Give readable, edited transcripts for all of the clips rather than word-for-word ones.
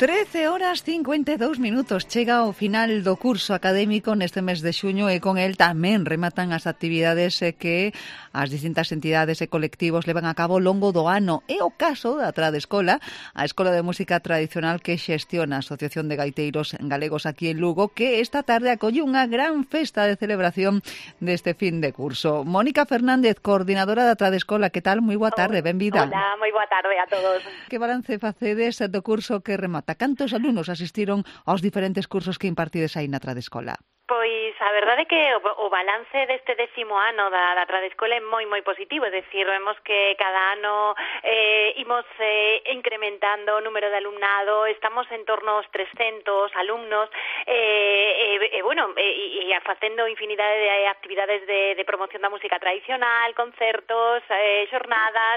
13:52. Chega o final do curso académico neste mes de xuño e con el tamén rematan as actividades que as distintas entidades e colectivos levan a cabo ao longo do ano. É o caso da Tradescola, a Escola de Música Tradicional que xestiona a Asociación de Gaiteiros Galegos aquí en Lugo, que esta tarde acolle unha gran festa de celebración deste fin de curso. Mónica Fernández, coordinadora da Tradescola, que tal? Moi boa tarde, benvida. Hola, moi boa tarde a todos. Que balance facedes do curso que remata? Cantos alumnos asistiron aos diferentes cursos que impartides aí na Tradescola? Pois a verdade é que o balance deste 10º ano da Tradescola é moi positivo, é dicir, vemos que cada ano imos incrementando o número de alumnado, estamos en torno aos 300 alumnos e facendo infinidade de actividades de promoción da música tradicional, concertos, xornadas,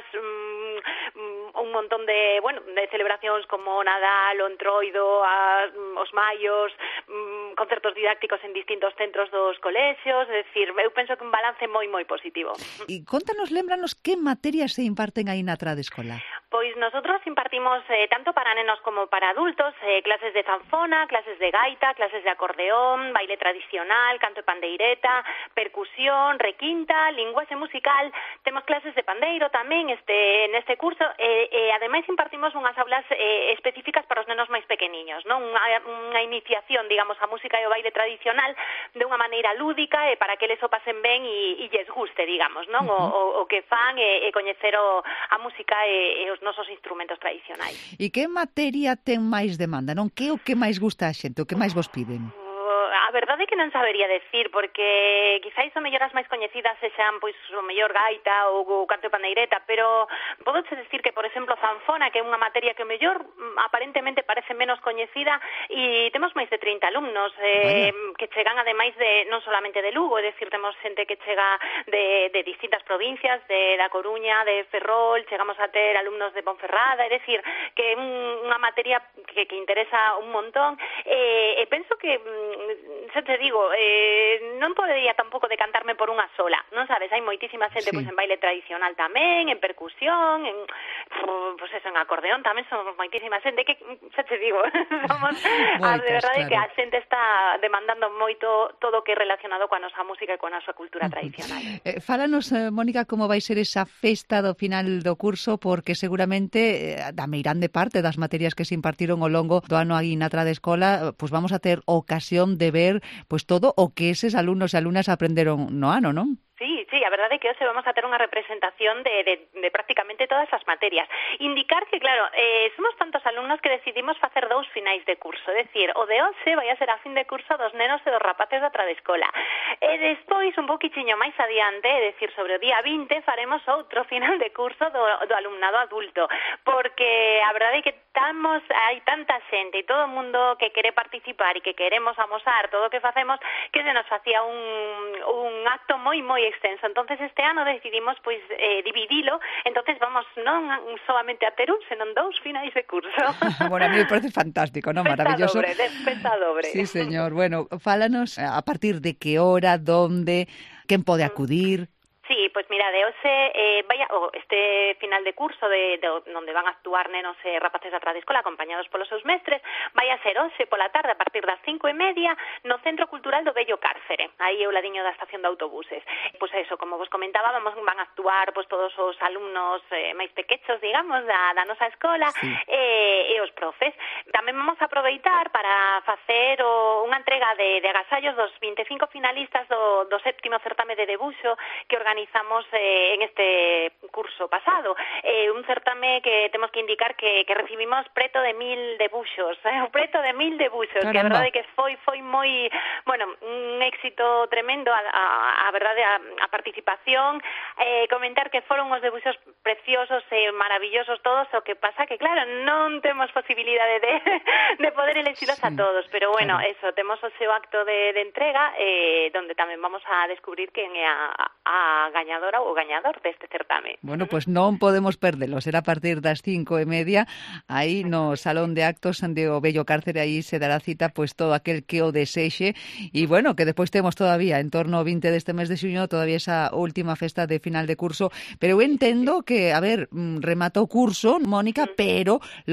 un montón de celebracións como o Nadal, o Entroido, os Maios, concertos didácticos en distintos centros dos colexios, é dicir, eu penso que un balance moi positivo. E contanos, lémbranos que materias se imparten aí na Tradescola. Pois nosotros impartimos tanto para nenos como para adultos, clases de zanfona, clases de gaita, clases de acordeón, baile tradicional, canto e pandeireta, percusión, requinta, linguaxe musical, temos clases de pandeiro tamén neste curso e ademais impartimos unhas aulas específicas para os nenos máis pequeniños, non? Unha iniciación, digamos, a música e o baile tradicional de unha maneira lúdica e para que eles o pasen ben e lles guste, digamos, non? O que fan e coñecer a música e os nosos instrumentos tradicionais. E que materia ten máis demanda, non? Que o que máis gusta a xente, o que máis vos piden? A verdade é que non sabería decir, porque quizáis o mellor as máis coñecidas sexan pois o mellor gaita ou o canto e pandeireta, pero podoche decir que, por exemplo, zanfona, que é unha materia que o mellor aparentemente parece menos coñecida, e temos máis de 30 alumnos que chegan ademais non solamente de Lugo, é dicir, temos xente que chega de distintas provincias, da Coruña, de Ferrol, chegamos a ter alumnos de Ponferrada, é dicir, que é unha materia que interesa un montón, e penso que xa te digo, non podería tampouco decantarme por unha sola, non sabes? Hai moitísima xente pois en baile tradicional tamén, en percusión, en acordeón tamén somos moitísima xente, que xa te digo, somos de verdade que a xente está demandando moito todo o que é relacionado coa nosa música e coa nosa cultura tradicional. Fálanos, Mónica, como vai ser esa festa do final do curso, porque seguramente da meirande parte das materias que se impartiron ao longo do ano aí na Tradescola, pois vamos a ter ocasión de ver pois todo o que eses alumnos e alumnas aprenderon no ano, non? Sí, a verdade é que hoxe vamos a ter unha representación de prácticamente todas as materias. Indicar que, claro, somos tantos alumnos que decidimos facer 2 finais de curso, é dicir, o de hoxe vai a ser a fin de curso dos nenos e dos rapaces da Tradescola. E despois, un poquichiño máis adiante, é dicir, sobre o día 20, faremos outro final de curso do alumnado adulto, porque a verdade é que hai tanta xente e todo o mundo que quere participar e que queremos amosar todo o que facemos, que se nos facía un acto moi extenso. Entonces este ano decidimos pois dividilo, entonces vamos non solamente a ter senón 2 finais de curso. Bueno, a mí me parece fantástico, ¿no? Maravilloso. Despesa dobre. Sí, señor. Bueno, fálanos a partir de que hora, dónde, quen pode acudir. Sí, pois mira, de hoxe este final de curso onde van a actuar nenos e rapaces da Tradescola acompañados polos seus mestres, vai a ser hoxe pola tarde a partir das 5:30 no Centro Cultural do Bello Cárcere, aí ao ladiño da estación de autobuses. Pois eso, como vos comentaba, van a actuar pois todos os alumnos máis pequechos, digamos, da nosa escola, sí, e os profes. Tamén vamos a aproveitar para facer unha entrega de agasallos dos 25 finalistas do 7º certame de debuxo que organizamos en este curso pasado. Un certame que temos que indicar que recibimos preto de 1000 debuxos, preto de 1000 debuxos, que a verdade que foi moi, un éxito tremendo a verdade a participación, comentar que foron os debuxos preciosos e maravillosos todos, o que pasa que claro, non temos posibilidade de poder elexilos a todos, pero bueno, eso, temos o seu acto de entrega donde tamén vamos a descubrir quen é a gañadora ou gañador deste certame. Bueno, pois non podemos perdelo, será a partir das 5:30 aí no Salón de Actos de o Bello Cárcere, aí se dará cita pois todo aquel que o desexe, e bueno, que despois temos todavía en torno ao 20 deste mes de xuño todavía esa última festa de final de curso, pero eu entendo que, a ver, remata o curso, Mónica, pero lóxicamente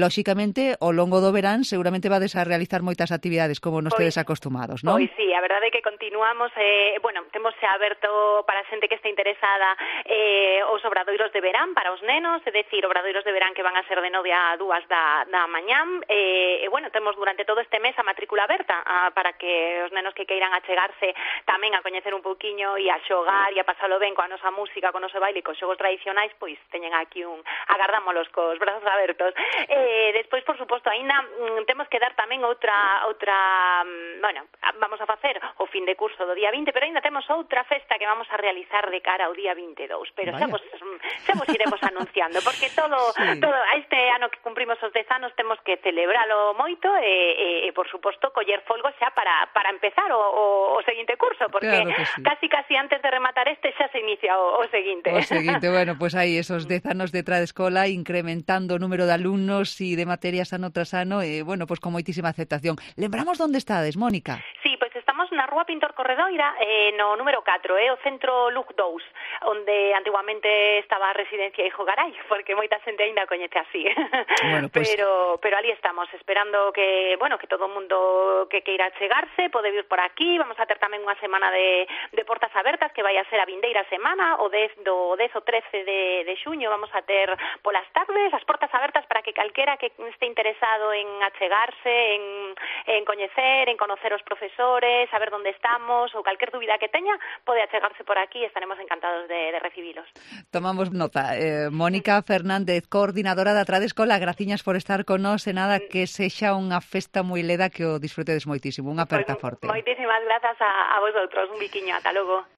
lóxicamente, ao longo do verán, seguramente vades a realizar moitas actividades como nos tedes acostumados, non? Pois sí, a verdade é que continuamos, temos xa aberto para a xente que está interesada os obradoiros de verán para os nenos, é dicir, obradoiros de verán que van a ser de 9 a 2 da mañán, temos durante todo este mes a matrícula aberta para que os nenos que queiran achegarse tamén a coñecer un pouquiño e a xogar e a pasalo ben coa nosa música, co noso baile e cos xogos tradicionais, pois teñen aquí agardámolos cos brazos abertos. Despois, por suposto, aínda temos que dar tamén outra vamos a facer o fin de curso do día 20, pero aínda temos outra festa que vamos a realizar de cara ao día 22, pero xa vos iremos anunciando, porque todo este ano que cumprimos os 10 anos temos que celebralo moito e por suposto, coller folgo xa para empezar o seguinte curso, porque claro casi antes de rematar este xa se inicia o seguinte. O seguinte, bueno, pues aí esos 10 anos de Tradiescola incrementando o número de alumnos e de materias ano tras ano, pues con moitísima aceptación. Lembramos onde estades, Mónica? Sí, pois estamos na Rúa Pintor Corredoira, no número 4, o centro LUC 2, onde antiguamente estaba a residencia Hijo Garay, porque moita xente aínda coñece así. Bueno, pues... pero ali estamos, esperando que todo o mundo que queira chegarse pode vir por aquí. Vamos a ter tamén unha semana de portas abertas, que vai a ser a vindeira semana, o 10 o 13 de xuño. Vamos a ter polas tardes as portas abertas para que calquera que este interesado en achegarse, en coñecer, en conocer os profesores, saber onde estamos ou calquer dúbida que teña, pode achegarse por aquí e estaremos encantados de recibilos. Tomamos nota. Mónica Fernández, coordinadora da Tradiescola, graciñas por estar con nós e nada, que sexa unha festa moi leda, que o disfrutedes moitísimo. Unha aperta forte. Moitísimas grazas a vosotros. Un biquiño. Ata logo.